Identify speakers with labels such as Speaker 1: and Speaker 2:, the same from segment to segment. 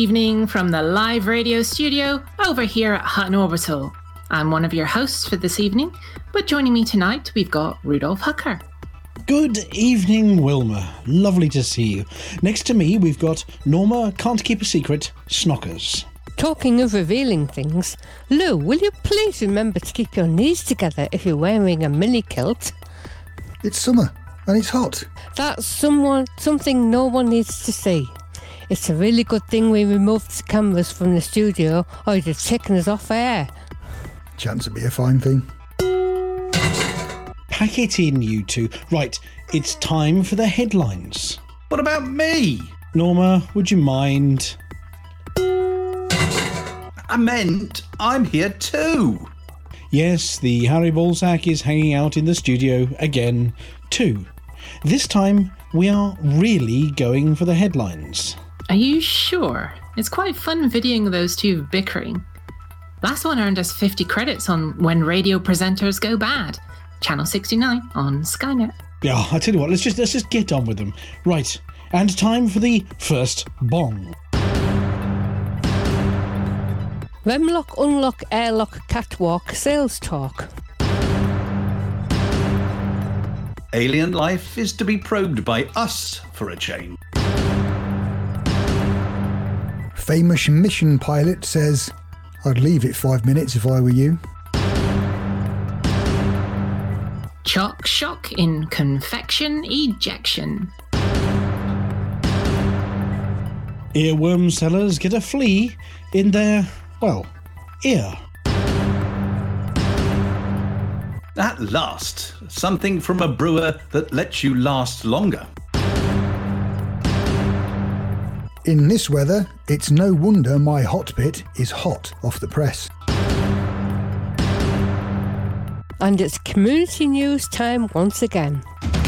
Speaker 1: evening from the live radio studio over here at Hutton Orbital. I'm one of your hosts for this evening, but joining me tonight we've got Rudolf Hucker.
Speaker 2: Good evening, Wilma. Lovely to see you. Next to me we've got Norma Can't Keep a Secret, Snockers.
Speaker 3: Talking of revealing things, Lou, will you please remember to keep your knees together if you're wearing a mini kilt?
Speaker 4: It's summer and it's hot.
Speaker 3: That's something no one needs to see. It's a really good thing we removed the cameras from the studio, or you'd have taken us off air.
Speaker 4: Chance to be a fine thing.
Speaker 2: Pack it in, you two. Right, it's time for the headlines.
Speaker 5: What about me?
Speaker 2: Norma, would you mind?
Speaker 5: I meant I'm here too.
Speaker 2: Yes, the Harry Balzac is hanging out in the studio again, too. This time, we are really going for the headlines.
Speaker 1: Are you sure? It's quite fun videoing those two bickering. Last one earned us 50 credits on When Radio Presenters Go Bad, Channel 69 on Skynet.
Speaker 2: Yeah, I tell you what, let's just get on with them. Right, and time for the first bong.
Speaker 3: Remlock, unlock, airlock, catwalk, sales talk.
Speaker 5: Alien life is to be probed by us for a change.
Speaker 4: Famous mission pilot says, I'd leave it 5 minutes if I were you.
Speaker 1: Chalk shock in confection ejection.
Speaker 2: Earworm sellers get a flea in their, well, ear.
Speaker 5: At last, something from a brewer that lets you last longer.
Speaker 4: In this weather, it's no wonder my hot bit is hot off the press.
Speaker 3: And it's community news time once again.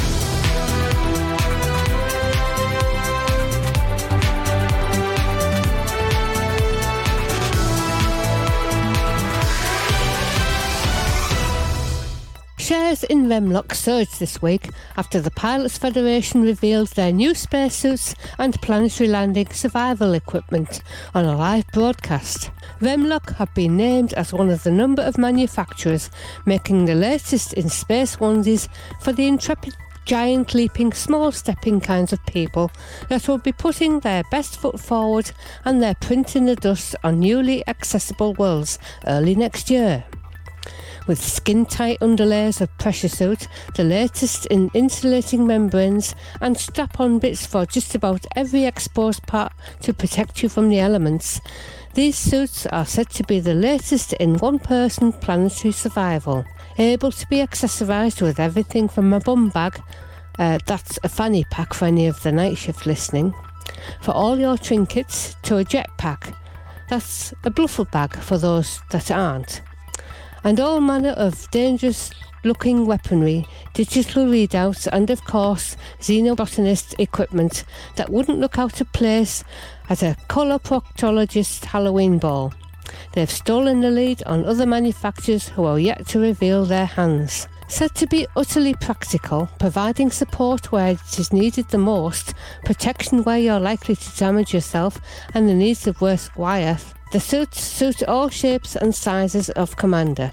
Speaker 3: Shares in Remlock surged this week after the Pilots Federation revealed their new spacesuits and planetary landing survival equipment on a live broadcast. Remlock have been named as one of the number of manufacturers making the latest in space onesies for the intrepid, giant leaping, small stepping kinds of people that will be putting their best foot forward and their print in the dust on newly accessible worlds early next year. With skin-tight underlayers of pressure suit, the latest in insulating membranes and strap-on bits for just about every exposed part to protect you from the elements. These suits are said to be the latest in one-person planetary survival, able to be accessorised with everything from a bum bag, that's a fanny pack for any of the night shift listening, for all your trinkets, to a jetpack, that's a bluffle bag for those that aren't, and all manner of dangerous-looking weaponry, digital readouts and, of course, xenobotanist equipment that wouldn't look out of place at a coloproctologist Halloween ball. They've stolen the lead on other manufacturers who are yet to reveal their hands. Said to be utterly practical, providing support where it is needed the most, protection where you're likely to damage yourself, and the needs of worst wire, the suits suit all shapes and sizes of commander.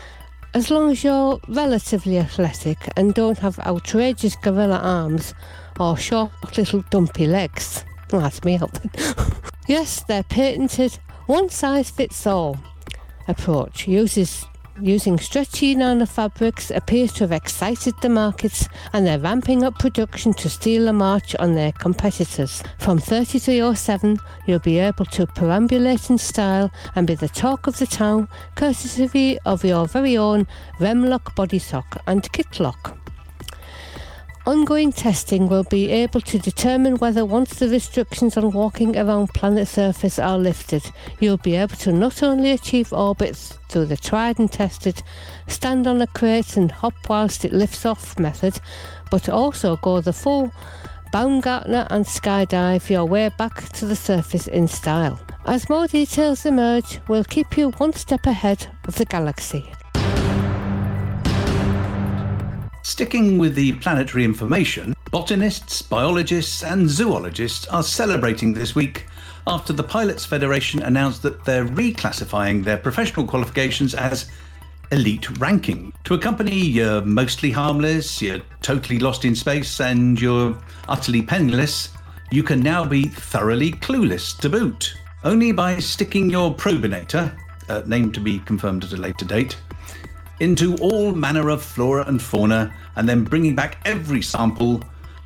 Speaker 3: As long as you're relatively athletic and don't have outrageous gorilla arms or short little dumpy legs. Well, that's me out then. Yes, their patented one-size-fits-all approach using stretchy nanofabrics appears to have excited the markets, and they're ramping up production to steal a march on their competitors. From 3307, you'll be able to perambulate in style and be the talk of the town, courtesy of your very own Remlock body sock and kitlock. Ongoing testing will be able to determine whether, once the restrictions on walking around planet surface are lifted, you'll be able to not only achieve orbits through the tried and tested stand on a crate and hop whilst it lifts off method, but also go the full Baumgartner and skydive your way back to the surface in style. As more details emerge, we'll keep you one step ahead of the galaxy.
Speaker 5: Sticking with the planetary information, botanists, biologists and zoologists are celebrating this week after the Pilots Federation announced that they're reclassifying their professional qualifications as elite ranking. To accompany you're mostly harmless, you're totally lost in space, and you're utterly penniless, you can now be thoroughly clueless to boot. Only by sticking your probinator, name to be confirmed at a later date, into all manner of flora and fauna, and then bringing back every sample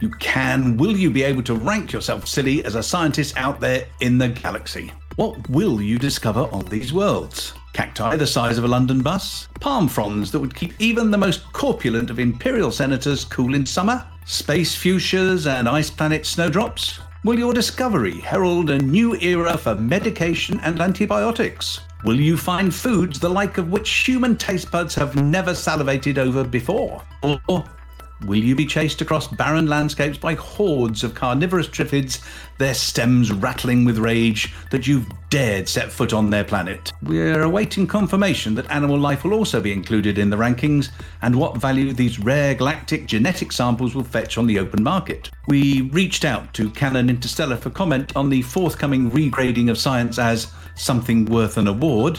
Speaker 5: will you be able to rank yourself silly as a scientist out there in the galaxy. What will you discover on these worlds? Cacti the size of a London bus? Palm fronds that would keep even the most corpulent of imperial senators cool in summer? Space fuchsias and ice planet snowdrops? Will your discovery herald a new era for medication and antibiotics? Will you find foods the like of which human taste buds have never salivated over before? Or will you be chased across barren landscapes by hordes of carnivorous triffids, their stems rattling with rage that you've dared set foot on their planet? We're awaiting confirmation that animal life will also be included in the rankings, and what value these rare galactic genetic samples will fetch on the open market. We reached out to Canon Interstellar for comment on the forthcoming regrading of science as something worth an award,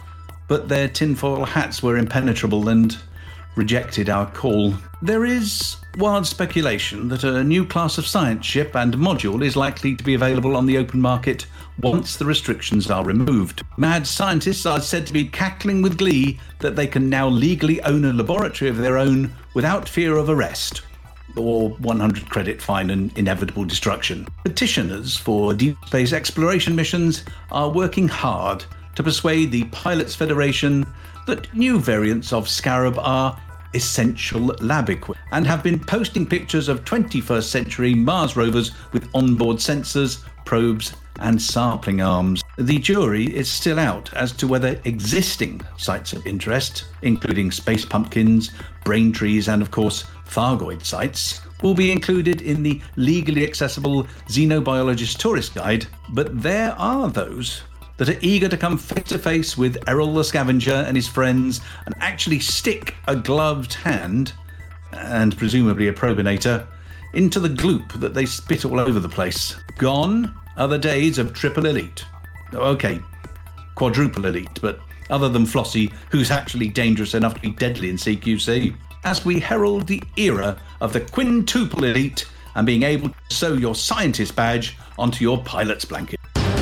Speaker 5: but their tinfoil hats were impenetrable and rejected our call. There is wild speculation that a new class of science ship and module is likely to be available on the open market once the restrictions are removed. Mad scientists are said to be cackling with glee that they can now legally own a laboratory of their own without fear of arrest or 100 credit fine and inevitable destruction. Petitioners for deep space exploration missions are working hard to persuade the Pilots Federation that new variants of Scarab are essential lab equipment and have been posting pictures of 21st century Mars rovers with onboard sensors, probes and sampling arms. The jury is still out as to whether existing sites of interest, including space pumpkins, brain trees and of course Thargoid sites, will be included in the legally accessible Xenobiologist Tourist Guide, but there are those that are eager to come face to face with Errol the Scavenger and his friends and actually stick a gloved hand, and presumably a probinator, into the gloop that they spit all over the place. Gone are the days of triple elite. Okay, quadruple elite, but other than Flossie, who's actually dangerous enough to be deadly in CQC. As we herald the era of the quintuple elite and being able to sew your scientist badge onto your pilot's blanket.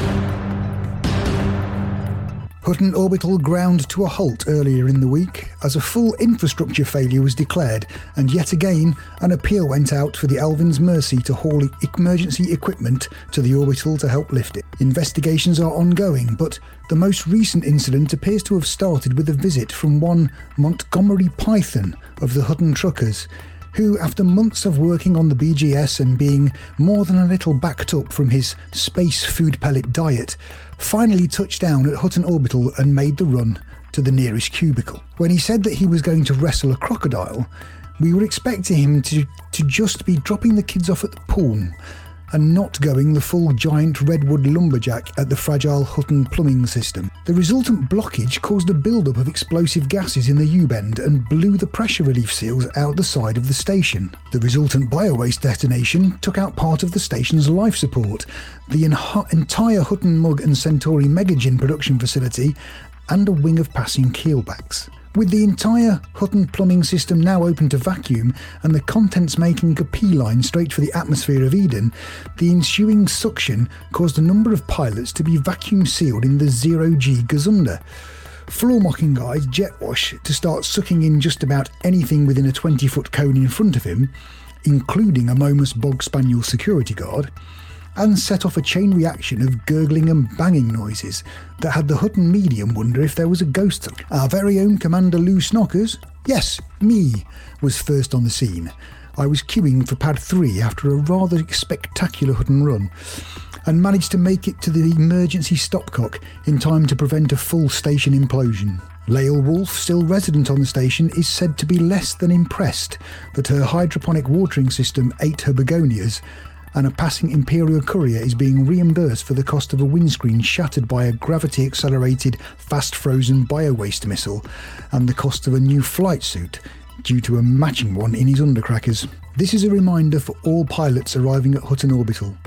Speaker 4: Hutton Orbital ground to a halt earlier in the week as a full infrastructure failure was declared, and yet again an appeal went out for the Elvin's Mercy to haul emergency equipment to the orbital to help lift it. Investigations are ongoing, but the most recent incident appears to have started with a visit from one Montgomery Python of the Hutton Truckers, who, after months of working on the BGS and being more than a little backed up from his space food pellet diet, finally touched down at Hutton Orbital and made the run to the nearest cubicle. When he said that he was going to wrestle a crocodile, we were expecting him to just be dropping the kids off at the pool and not going the full giant redwood lumberjack at the fragile Hutton plumbing system. The resultant blockage caused a build-up of explosive gases in the U-bend and blew the pressure relief seals out the side of the station. The resultant biowaste detonation took out part of the station's life support, the entire Hutton Mug and Centauri Megagin production facility, and a wing of passing keelbacks. With the entire Hutton plumbing system now open to vacuum and the contents making a P-line straight for the atmosphere of Eden, the ensuing suction caused a number of pilots to be vacuum sealed in the zero-G Gazunder. Floor mocking guys jet wash to start sucking in just about anything within a 20-foot cone in front of him, including a Momus Bog Spaniel security guard, and set off a chain reaction of gurgling and banging noises that had the Hutton medium wonder if there was a ghost. Our very own Commander Lou Snockers, yes, me, was first on the scene. I was queuing for pad 3 after a rather spectacular Hutton run, and managed to make it to the emergency stopcock in time to prevent a full station implosion. Lael Wolf, still resident on the station, is said to be less than impressed that her hydroponic watering system ate her begonias, and a passing Imperial courier is being reimbursed for the cost of a windscreen shattered by a gravity-accelerated, fast-frozen bio-waste missile, and the cost of a new flight suit, due to a matching one in his undercrackers. This is a reminder for all pilots arriving at Hutton Orbital.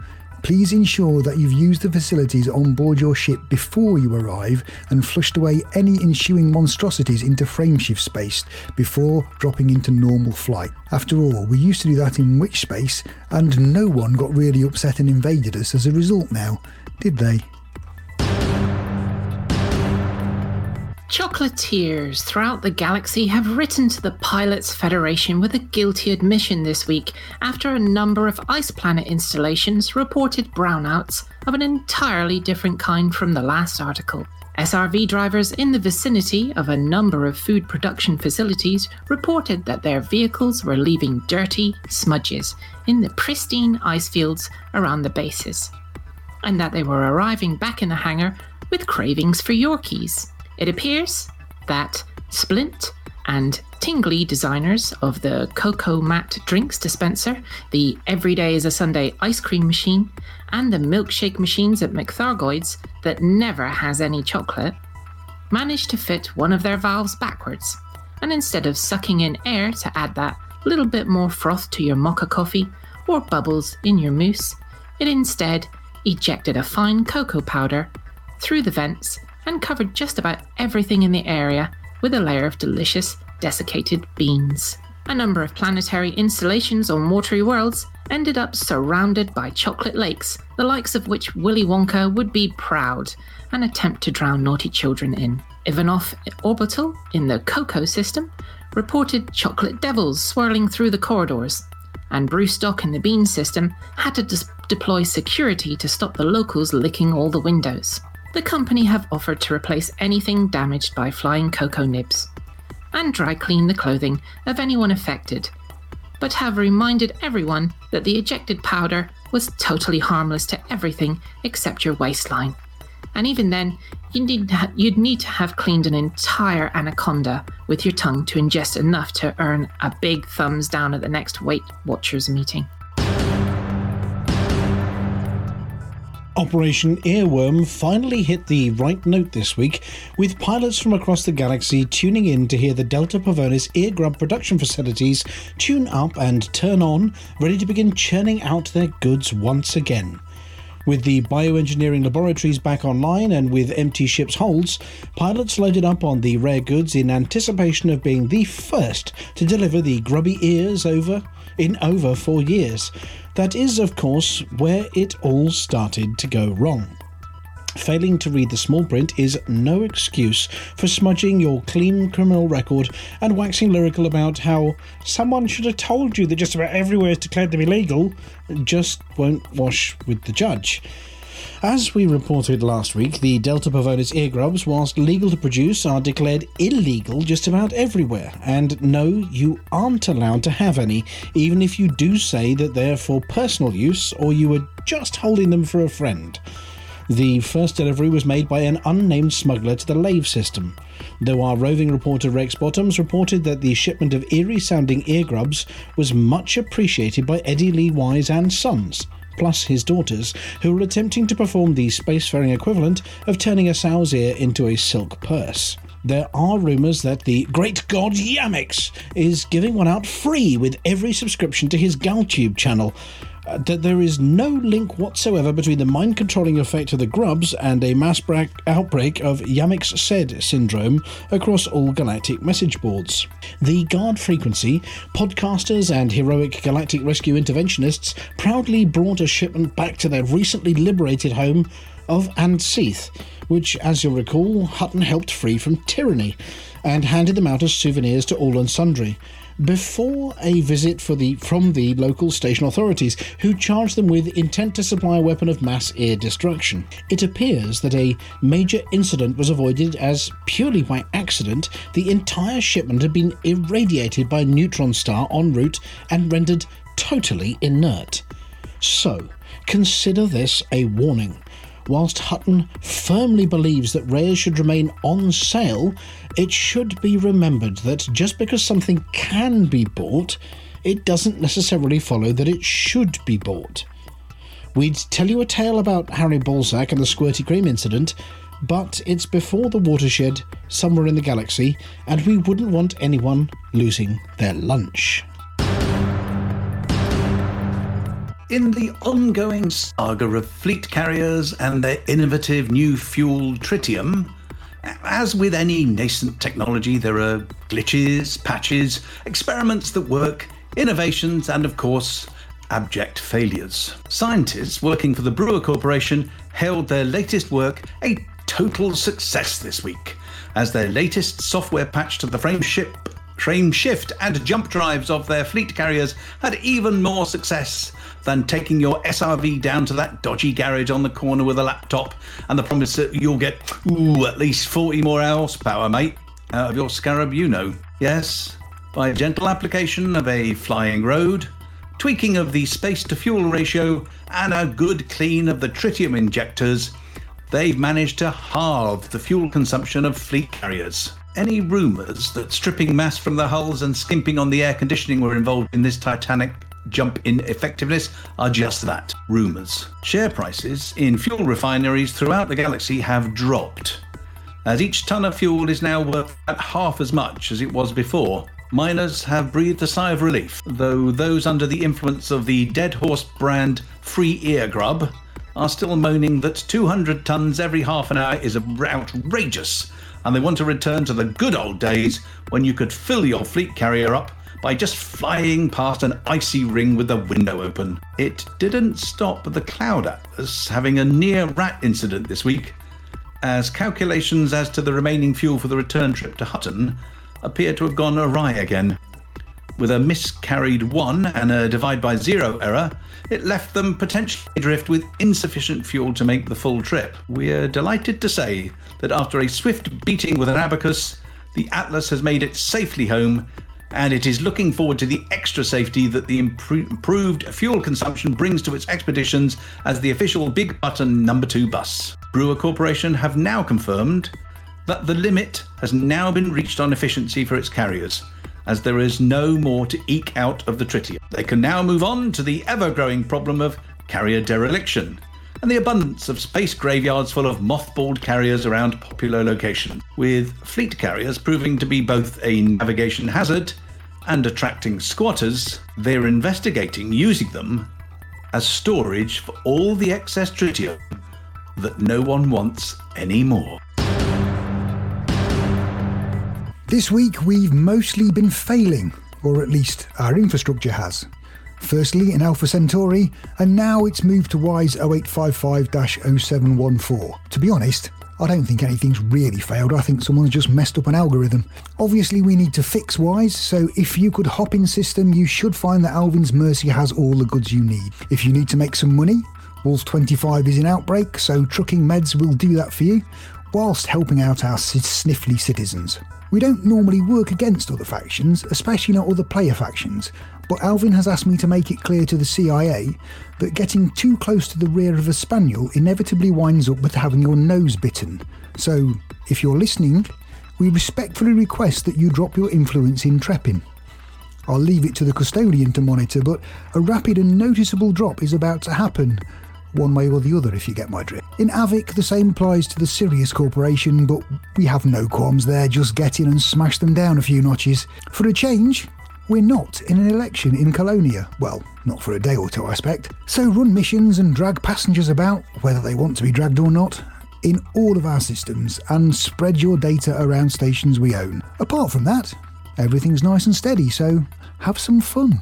Speaker 4: Please ensure that you've used the facilities on board your ship before you arrive and flushed away any ensuing monstrosities into frameshift space before dropping into normal flight. After all, we used to do that in Witch Space, and no one got really upset and invaded us as a result now, did they?
Speaker 1: Chocolatiers throughout the galaxy have written to the Pilots Federation with a guilty admission this week after a number of ice planet installations reported brownouts of an entirely different kind from the last article. SRV drivers in the vicinity of a number of food production facilities reported that their vehicles were leaving dirty smudges in the pristine ice fields around the bases, and that they were arriving back in the hangar with cravings for Yorkies. It appears that Splint and Tingley designers of the Cocoa Matte drinks dispenser, the Everyday is a Sunday ice cream machine, and the milkshake machines at McThargoids that never has any chocolate, managed to fit one of their valves backwards, and instead of sucking in air to add that little bit more froth to your mocha coffee or bubbles in your mousse, it instead ejected a fine cocoa powder through the vents and covered just about everything in the area with a layer of delicious desiccated beans. A number of planetary installations on watery worlds ended up surrounded by chocolate lakes, the likes of which Willy Wonka would be proud and attempt to drown naughty children in. Ivanov Orbital in the Cocoa system reported chocolate devils swirling through the corridors, and Bruce Dock in the Bean system had to deploy security to stop the locals licking all the windows. The company have offered to replace anything damaged by flying cocoa nibs and dry clean the clothing of anyone affected, but have reminded everyone that the ejected powder was totally harmless to everything except your waistline. And even then, you'd need to have cleaned an entire anaconda with your tongue to ingest enough to earn a big thumbs down at the next Weight Watchers meeting.
Speaker 2: Operation Earworm finally hit the right note this week, with pilots from across the galaxy tuning in to hear the Delta Pavonis eargrub production facilities tune up and turn on, ready to begin churning out their goods once again. With the bioengineering laboratories back online and with empty ships' holds, pilots loaded up on the rare goods in anticipation of being the first to deliver the grubby ears over 4 years. That is, of course, where it all started to go wrong. Failing to read the small print is no excuse for smudging your clean criminal record and waxing lyrical about how someone should have told you that just about everywhere is declared to be legal just won't wash with the judge. As we reported last week, the Delta Pavonis eargrubs, whilst legal to produce, are declared illegal just about everywhere, and no, you aren't allowed to have any, even if you do say that they're for personal use or you were just holding them for a friend. The first delivery was made by an unnamed smuggler to the Lave system, though our roving reporter Rex Bottoms reported that the shipment of eerie-sounding eargrubs was much appreciated by Eddie Lee Wise and Sons, plus his daughters, who were attempting to perform the spacefaring equivalent of turning a sow's ear into a silk purse. There are rumours that the great god Yamix is giving one out free with every subscription to his GalTube channel, that there is no link whatsoever between the mind-controlling effect of the grubs and a mass outbreak of Yamix Said syndrome across all galactic message boards. The guard frequency, podcasters and heroic galactic rescue interventionists proudly brought a shipment back to their recently liberated home of Anseath, which, as you'll recall, Hutton helped free from tyranny, and handed them out as souvenirs to all and sundry, before a visit from the local station authorities, who charged them with intent to supply a weapon of mass ear destruction. It appears that a major incident was avoided as, purely by accident, the entire shipment had been irradiated by a neutron star en route and rendered totally inert. So, consider this a warning. Whilst Hutton firmly believes that rares should remain on sale, it should be remembered that just because something can be bought, it doesn't necessarily follow that it should be bought. We'd tell you a tale about Harry Balzac and the Squirty Cream incident, but it's before the watershed, somewhere in the galaxy, and we wouldn't want anyone losing their lunch.
Speaker 5: In the ongoing saga of fleet carriers and their innovative new fuel tritium, as with any nascent technology, there are glitches, patches, experiments that work, innovations, and of course, abject failures. Scientists working for the Brewer Corporation hailed their latest work a total success this week, as their latest software patch to the frame shift and jump drives of their fleet carriers had even more success than taking your SRV down to that dodgy garage on the corner with a laptop and the promise that you'll get at least 40 more horsepower, mate, out of your Scarab, you know. Yes, by gentle application of a flying road, tweaking of the space-to-fuel ratio, and a good clean of the tritium injectors, they've managed to halve the fuel consumption of fleet carriers. Any rumours that stripping mass from the hulls and skimping on the air conditioning were involved in this titanic jump in effectiveness are just that, rumours. Share prices in fuel refineries throughout the galaxy have dropped, as each tonne of fuel is now worth at half as much as it was before. Miners have breathed a sigh of relief, though those under the influence of the Dead Horse brand free ear grub are still moaning that 200 tonnes every half an hour is outrageous, and they want to return to the good old days when you could fill your fleet carrier up by just flying past an icy ring with the window open. It didn't stop the Cloud Atlas having a near rat incident this week, as calculations as to the remaining fuel for the return trip to Hutton appear to have gone awry again. With a miscarried 1 and a divide by 0 error, it left them potentially adrift with insufficient fuel to make the full trip. We're delighted to say that after a swift beating with an abacus, the Atlas has made it safely home, and it is looking forward to the extra safety that the improved fuel consumption brings to its expeditions as the official Big Button number 2 bus. Brewer Corporation have now confirmed that the limit has now been reached on efficiency for its carriers, as there is no more to eke out of the tritium. They can now move on to the ever-growing problem of carrier dereliction and the abundance of space graveyards full of mothballed carriers around popular locations, with fleet carriers proving to be both a navigation hazard and attracting squatters. They're investigating using them as storage for all the excess tritium that no one wants anymore.
Speaker 4: This week we've mostly been failing, or at least our infrastructure has. Firstly in Alpha Centauri, and now it's moved to WISE 0855-0714. To be honest, I don't think anything's really failed. I think someone's just messed up an algorithm. Obviously we need to fix WISE, so if you could hop in system, you should find that Alvin's Mercy has all the goods you need. If you need to make some money, Wolf 25 is in outbreak, so Trucking Meds will do that for you, whilst helping out our sniffly citizens. We don't normally work against other factions, especially not other player factions, but Alvin has asked me to make it clear to the CIA that getting too close to the rear of a spaniel inevitably winds up with having your nose bitten. So, if you're listening, we respectfully request that you drop your influence in Treppin. I'll leave it to the custodian to monitor, but a rapid and noticeable drop is about to happen, one way or the other, if you get my drift. In Avic, the same applies to the Sirius Corporation, but we have no qualms there, just get in and smash them down a few notches. For a change, we're not in an election in Colonia. Well, not for a day or two, I expect. So run missions and drag passengers about, whether they want to be dragged or not, in all of our systems, and spread your data around stations we own. Apart from that, everything's nice and steady, so have some fun.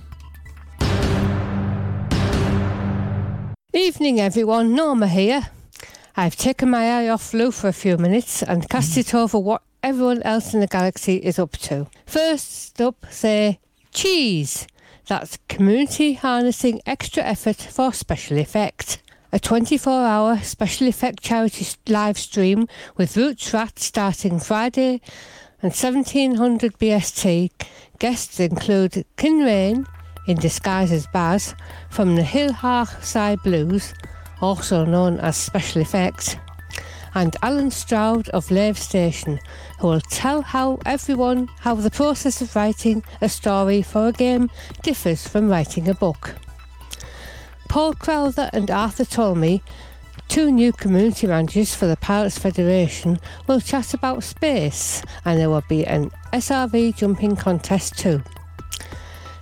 Speaker 3: Evening everyone, Norma here. I've taken my eye off Lou for a few minutes and cast it over what everyone else in the galaxy is up to. First up, say cheese. That's community harnessing extra effort for special effect. A 24-hour special effect charity live stream with Roots Rat starting Friday and 1700 BST. Guests include Kinrain, in disguise as Baz, from the Hillhar Blues, also known as Special Effects, and Alan Stroud of Lave Station, who will tell how the process of writing a story for a game differs from writing a book. Paul Crowther and Arthur Tolmie, 2 new community managers for the Pilots Federation, will chat about space, and there will be an SRV jumping contest too.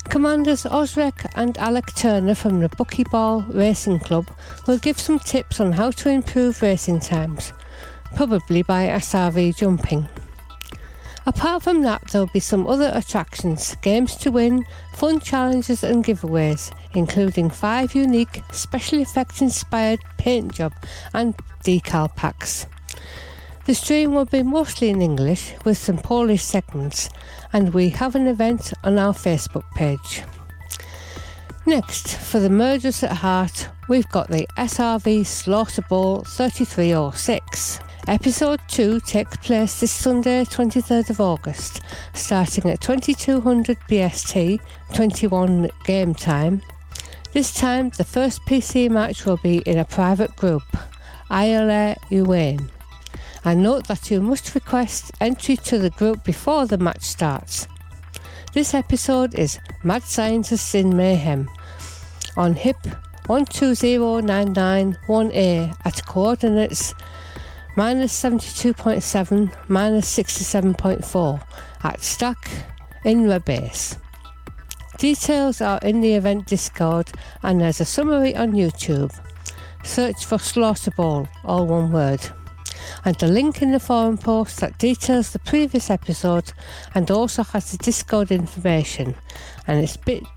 Speaker 3: Commanders Osric and Alec Turner from the Buckyball Racing Club will give some tips on how to improve racing times, probably by SRV jumping. Apart from that, there will be some other attractions, games to win, fun challenges and giveaways, including 5 unique special effects inspired paint job and decal packs. The stream will be mostly in English with some Polish segments, and we have an event on our Facebook page. Next, for the murders at heart, we've got the SRV Slaughter Bowl 3306. Episode 2 takes place this Sunday 23rd of August, starting at 2200 BST, 21 game time. This time the first PC match will be in a private group, ILA Uwain. And note that you must request entry to the group before the match starts. This episode is Mad Scientists in Mayhem on HIP 120991A at coordinates -72.7, -67.4 at Stack in Rebase. Details are in the event Discord, and there's a summary on YouTube. Search for Slaughter Bowl, all one word. And the link in the forum post that details the previous episode and also has the Discord information, and it's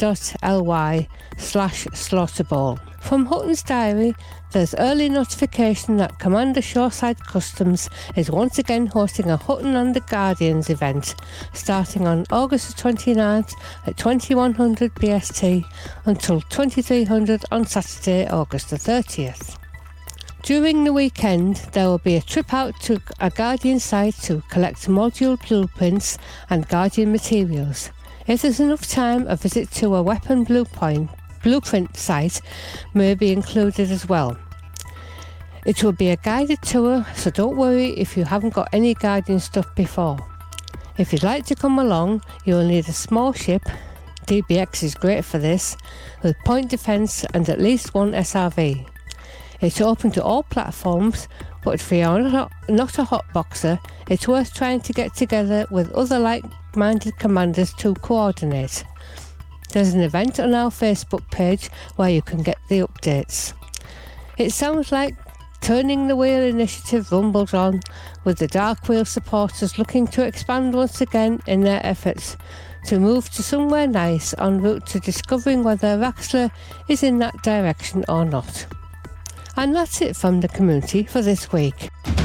Speaker 3: bit.ly/slaughterbowl. From Hutton's Diary, there's early notification that Commander Shoreside Customs is once again hosting a Hutton and the Guardians event, starting on August 29th at 2100 BST until 2300 on Saturday, August the 30th. During the weekend, there will be a trip out to a Guardian site to collect module blueprints and Guardian materials. If there's enough time, a visit to a weapon blueprint site may be included as well. It will be a guided tour, so don't worry if you haven't got any Guardian stuff before. If you'd like to come along, you'll need a small ship, DBX is great for this, with point defence and at least one SRV. It's open to all platforms, but if you're not a hotboxer, it's worth trying to get together with other like-minded commanders to coordinate. There's an event on our Facebook page where you can get the updates. It sounds like Turning the Wheel initiative rumbles on, with the Dark Wheel supporters looking to expand once again in their efforts to move to somewhere nice en route to discovering whether Raxler is in that direction or not. And that's it from the community for this week.